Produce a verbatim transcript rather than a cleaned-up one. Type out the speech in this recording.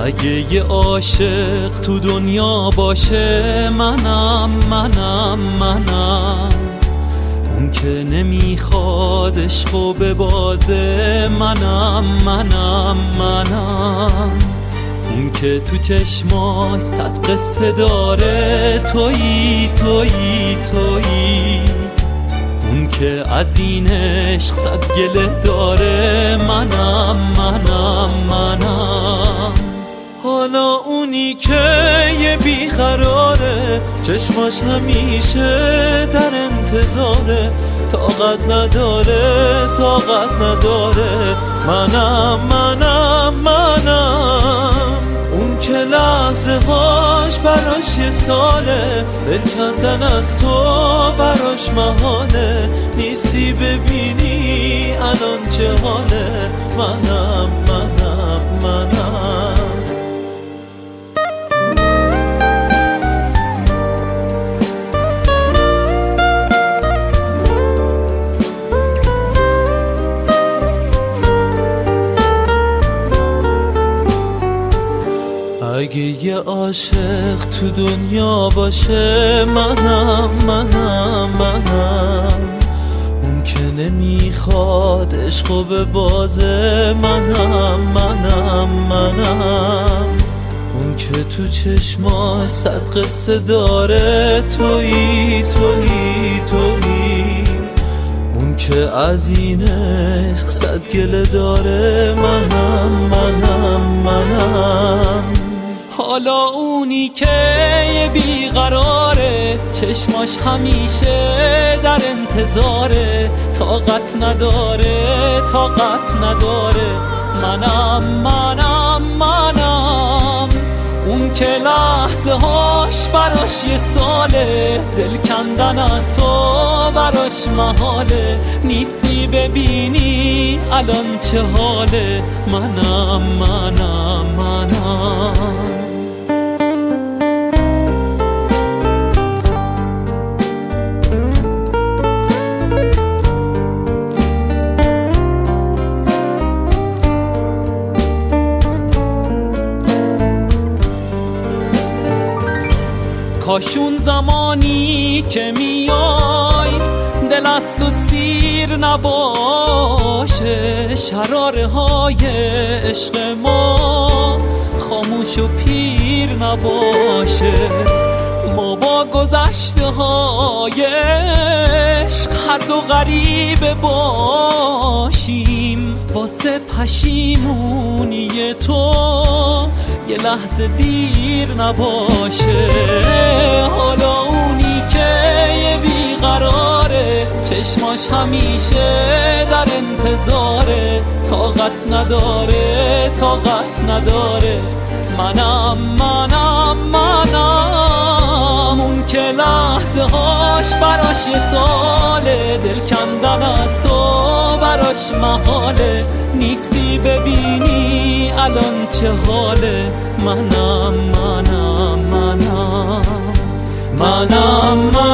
اگه یه عاشق تو دنیا باشه منم منم منم اون که نمیخواد عشقو ببازه منم منم منم اون که تو چشماش صد قصه داره تویی تویی تویی اون که از این عشق صد گله داره منم منم منم حالا اونی که یه بیقراره چشماش همیشه در انتظاره طاقت نداره طاقت نداره منم منم منم اون که لحظه هاش براش یه ساله دل کندن از تو براش محاله نیستی ببینی الان چه حاله منم منم منم اگه یه عاشق تو دنیا باشه منم منم منم اون که نمیخواد عشقو ببازه منم منم منم اون که تو چشماش صد قصه داره تویی تویی تویی اون که از این عشق صد گله داره منم منم منم حالا اونی که یه بیقراره چشماش همیشه در انتظاره طاقت نداره طاقت نداره منم منم منم اون که لحظه هاش براش یه ساله دل کندن از تو براش محاله نیستی ببینی الان چه حاله منم منم منم کاشون زمانی که میای دل از تو سیر نباشه شراره های عشق ما خاموش و پیر نباشه ما با گذشته های عشق هر دو غریبه باشیم واسه پشیمونی تو یه لحظه دیر نباشه حالا اونی که یه بیقراره چشماش همیشه در انتظاره طاقت نداره طاقت نداره منم منم منم اون که لحظه هاش براش یه ساله دل کندن از تو براش محاله نیستی ببینی الان چه حاله منم منم منم منم منم